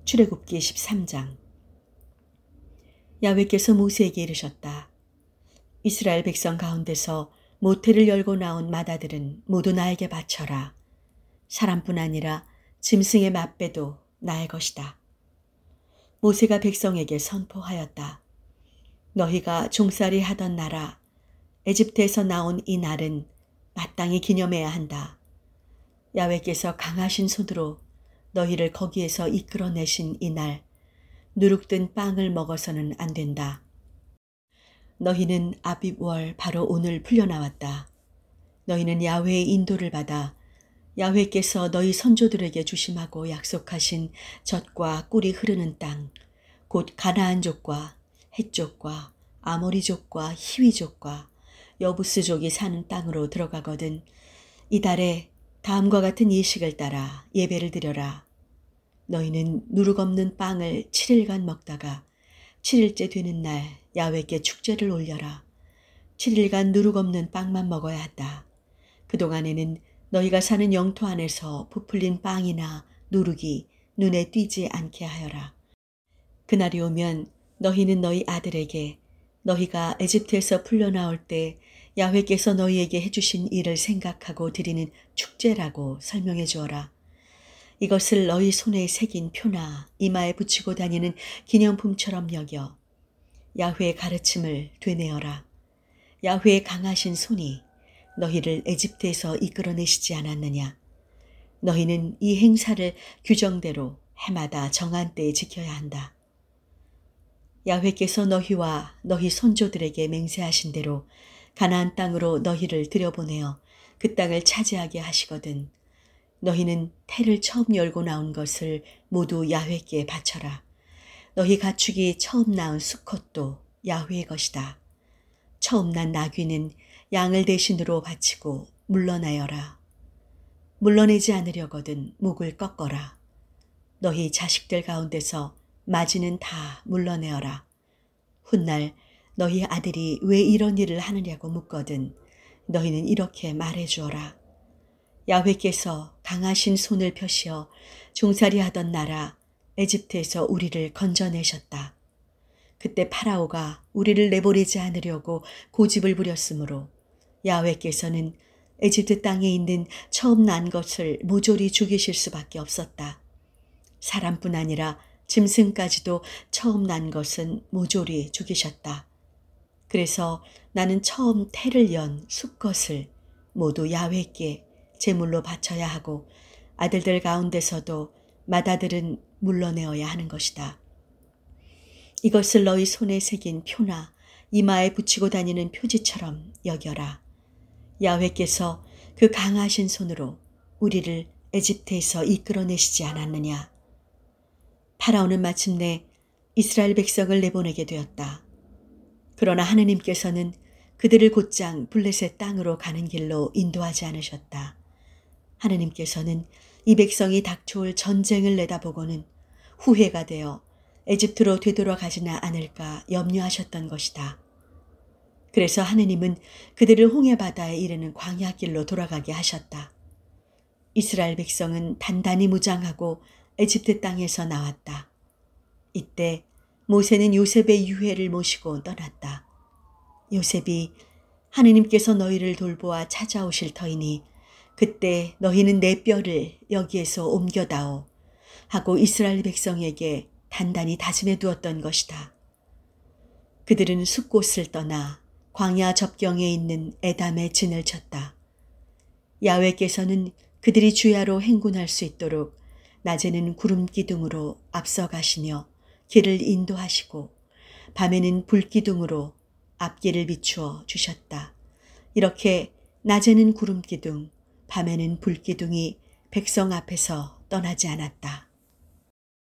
출애굽기 13장. 야훼께서 모세에게 이르셨다. 이스라엘 백성 가운데서 모태를 열고 나온 맏아들은 모두 나에게 바쳐라. 사람뿐 아니라 짐승의 맏배도 나의 것이다. 모세가 백성에게 선포하였다. 너희가 종살이 하던 나라 에집트에서 나온 이 날은 마땅히 기념해야 한다. 야훼께서 강하신 손으로 너희를 거기에서 이끌어내신 이 날 누룩된 빵을 먹어서는 안 된다. 너희는 아빕월 바로 오늘 풀려나왔다. 너희는 야훼의 인도를 받아 야훼께서 너희 선조들에게 주심하고 약속하신 젖과 꿀이 흐르는 땅, 곧 가나안족과 헷족과 아모리족과 히위족과 여부스족이 사는 땅으로 들어가거든 이 달에 다음과 같은 예식을 따라 예배를 드려라. 너희는 누룩 없는 빵을 7일간 먹다가 7일째 되는 날 야훼께 축제를 올려라. 7일간 누룩 없는 빵만 먹어야 한다. 그동안에는 너희가 사는 영토 안에서 부풀린 빵이나 누룩이 눈에 띄지 않게 하여라. 그날이 오면 너희는 너희 아들에게 너희가 에집트에서 풀려나올 때 야훼께서 너희에게 해주신 일을 생각하고 드리는 축제라고 설명해 주어라. 이것을 너희 손에 새긴 표나 이마에 붙이고 다니는 기념품처럼 여겨 야훼의 가르침을 되뇌어라. 야훼의 강하신 손이 너희를 에집트에서 이끌어내시지 않았느냐. 너희는 이 행사를 규정대로 해마다 정한 때에 지켜야 한다. 야훼께서 너희와 너희 손조들에게 맹세하신 대로 가나안 땅으로 너희를 들여보내어 그 땅을 차지하게 하시거든 너희는 태를 처음 열고 나온 것을 모두 야훼께 바쳐라. 너희 가축이 처음 낳은 수컷도 야훼의 것이다. 처음 난 나귀는 양을 대신으로 바치고 물러나여라. 물러내지 않으려거든 목을 꺾어라. 너희 자식들 가운데서 마지는 다 물러내어라. 훗날 너희 아들이 왜 이런 일을 하느냐고 묻거든 너희는 이렇게 말해주어라. 야훼께서 강하신 손을 펴시어 종살이 하던 나라 에집트에서 우리를 건져내셨다. 그때 파라오가 우리를 내보내지 않으려고 고집을 부렸으므로 야훼께서는 에집트 땅에 있는 처음 난 것을 모조리 죽이실 수밖에 없었다. 사람뿐 아니라 짐승까지도 처음 난 것은 모조리 죽이셨다. 그래서 나는 처음 태를 연 수컷을 모두 야훼께 제물로 바쳐야 하고 아들들 가운데서도 맏아들은 물러내어야 하는 것이다. 이것을 너희 손에 새긴 표나 이마에 붙이고 다니는 표지처럼 여겨라. 야훼께서 그 강하신 손으로 우리를 에집트에서 이끌어내시지 않았느냐. 파라오는 마침내 이스라엘 백성을 내보내게 되었다. 그러나 하느님께서는 그들을 곧장 블레셋 땅으로 가는 길로 인도하지 않으셨다. 하느님께서는 이 백성이 닥쳐올 전쟁을 내다보고는 후회가 되어 에집트로 되돌아가지나 않을까 염려하셨던 것이다. 그래서 하느님은 그들을 홍해 바다에 이르는 광야길로 돌아가게 하셨다. 이스라엘 백성은 단단히 무장하고 에집트 땅에서 나왔다. 이때 모세는 요셉의 유해를 모시고 떠났다. 요셉이 하느님께서 너희를 돌보아 찾아오실 터이니 그때 너희는 내 뼈를 여기에서 옮겨다오 하고 이스라엘 백성에게 단단히 다짐해 두었던 것이다. 그들은 숲곳을 떠나 광야 접경에 있는 에담에 진을 쳤다. 야훼께서는 그들이 주야로 행군할 수 있도록 낮에는 구름 기둥으로 앞서가시며 길을 인도하시고 밤에는 불 기둥으로 앞길을 비추어 주셨다. 이렇게 낮에는 구름 기둥, 밤에는 불 기둥이 백성 앞에서 떠나지 않았다.